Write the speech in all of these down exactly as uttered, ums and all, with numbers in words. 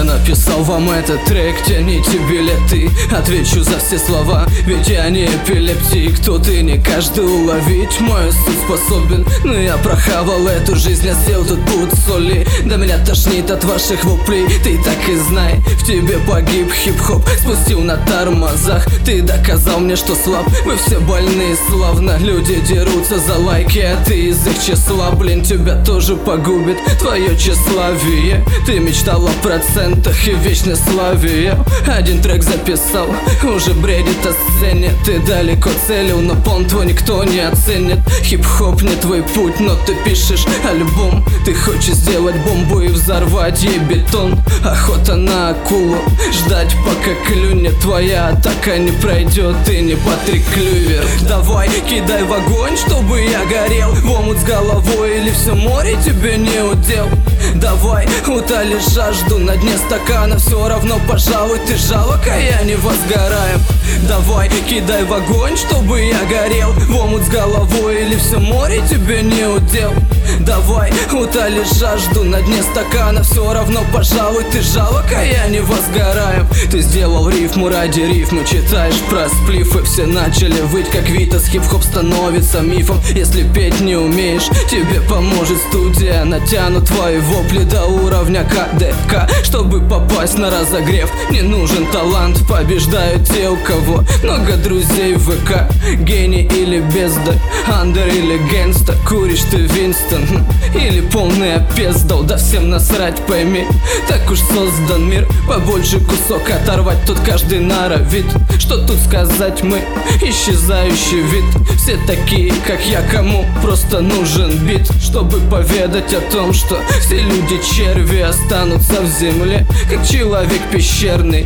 я написал вам этот трек, тяните билеты. Отвечу за все слова, ведь я не эпилептик. Тут и не каждый уловить мою суть способен. Но я прохавал эту жизнь, я съел тут пуд соли. Да меня тошнит от ваших воплей, ты так и знай. В тебе погиб хип-хоп, спустил на тормозах. Ты доказал мне, что слаб, вы все больные славно. Люди дерутся за лайки, а ты из их числа. Блин, тебя тоже погубит твое тщеславие. Ты мечтал о процентах и вечной славе. Я один трек записал, уже бредит о сцене. Ты далеко целил, но пон твой никто не оценит. Хип-хоп не твой путь, но ты пишешь альбом. Ты хочешь сделать бомбу и взорвать ей бетон. Охота на акулу, ждать пока клюнет. Твоя атака не пройдет, ты не Патрик Клювер. Давай, кидай в огонь, чтобы я горел. В омут с головой или все море тебе не удел. Давай, утоли жажду на дне стакана. Все равно, пожалуй, ты жалок, а я не возгораю. Давай, кидай в огонь, чтобы я горел. В омут с головой или все море тебе не удел. Давай, утоли жажду на дне стакана. Все равно, пожалуй, ты жалок, а я не возгораю. Ты сделал рифму ради рифмы, читаешь про сплифы. Все начали выть, как Витас, хип-хоп становится мифом. Если петь не умеешь, тебе поможет студия. Натянут твои вопли до уровня ка дэ ка. Чтобы попасть на разогрев, не нужен талант. Побеждают те, у кого много друзей в вэ ка. Гений или бездарь, андер или гангста. Куришь ты Винстон или полный опездал. Да всем насрать, пойми, так уж создан мир. Побольше кусок оторвать, тут каждый норовит. Что тут сказать, мы исчезающий вид. Все такие, как я, кому просто нужен бит. Чтобы поведать о том, что все люди черви останутся в земле, как человек пещерный.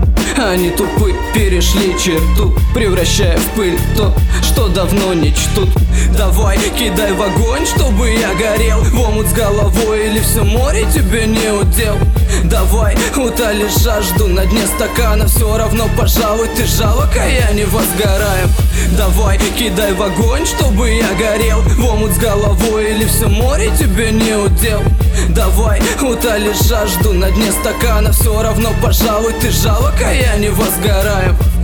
Они тупы, перешли черту, превращая в пыль то, что давно не чтут. Давай, кидай в огонь, чтобы я горел. В омут с головой или все море тебе не удел. Давай, утоли жажду на дне стакана. Все равно, пожалуй, ты жалок, а я не возгораю. Давай, кидай в огонь, чтобы я горел. В омут с головой или все море тебе не удел. Давай, утоли жажду на дне стакана. Все равно, пожалуй, ты жалок, а я не возгораю.